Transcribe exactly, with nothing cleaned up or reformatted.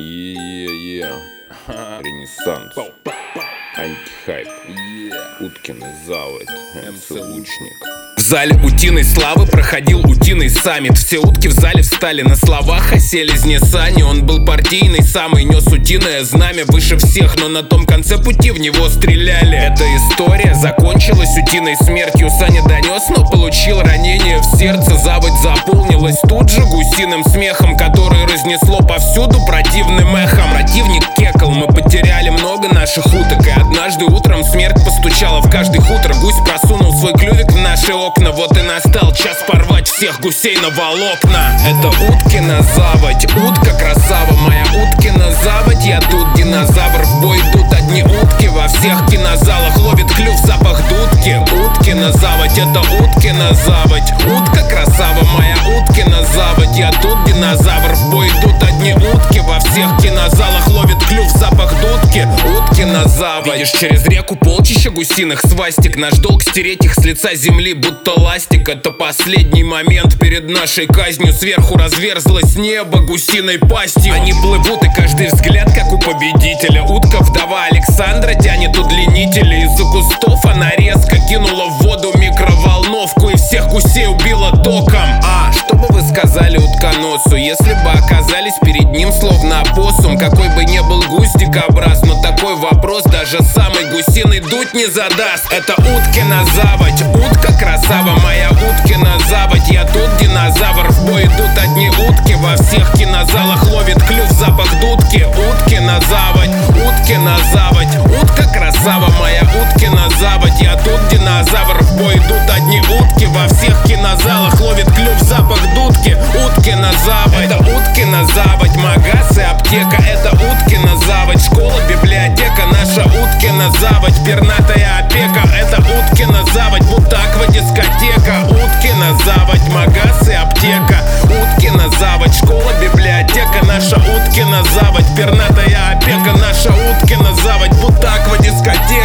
Е-е-е. Ренессанс. Антихайп. Уткины заводь. МЦ-лучник. В зале утиной славы проходил утиный саммит. Все утки в зале встали на словах, а селезни Сани. Он был партийный, самый нес утиное знамя выше всех, но на том конце пути в него стреляли. Эта история закончилась утиной смертью. Саня донес, но получил ранение в сердце. Заводь заполнилась тут же гусиным смехом, который разнесло повсюду противным эхом. Противник кекал, мы потеряли много наших уток, и однажды утром смерть постучала в каждый хутор. Гусь просунул свой клювик в наши окна. Вот и настал час порвать всех гусей на волокна. Это Уткина заводь, утка красава моя, Уткина заводь. Я тут динозавр, в бой идут одни утки. Во всех кинозалах ловит клюв запах дудки. Уткина заводь, это Уткина заводь, утка красава моя, Уткина заводь. Я тут динозавр, в бой идут одни утки. Во всех кинозалах ловит клюв запах дудки. Уткина заводь. Видишь через реку полчища гусиных свастик. Наш долг стереть их с лица земли, будто ластик. Это последний момент перед нашей казнью. Сверху разверзлось небо гусиной пастью. Они плывут, и каждый взгляд как у победителя. Утка вдова Александра тянет удлинители. Из-за кустов она резко кинула в воду микроволновку и всех гусей убила током. А что бы вы сказали утконосу, если бы оказались перед ним словно опоссум? Какой бы ни был гусь дикобраз, но такой вопрос даже самый гусиный дуть не задаст. Это Уткина заводь, утка красава моя, Уткина заводь. Я тут динозавр, в бой идут одни утки. Во всех кинозалах ловит клюв запах дудки. Уткина заводь, Уткина заводь, утка красава моя, Уткина заводь. Я тут динозавр, в бой идут одни утки. Во всех кинозалах ловит клюв запах дудки. Уткина заводь, это Уткина заводь, магаз и аптека. Это Уткина заводь, школа, библиотека. Наша Уткина заводь, пернатая опека. Это Уткина заводь, бутаква, дискотека. Уткина заводь, магаз и аптека. Уткина заводь, школа, библиотека. Наша Уткина заводь, пернатая опека. Наша Уткина заводь, бутаква, дискотека.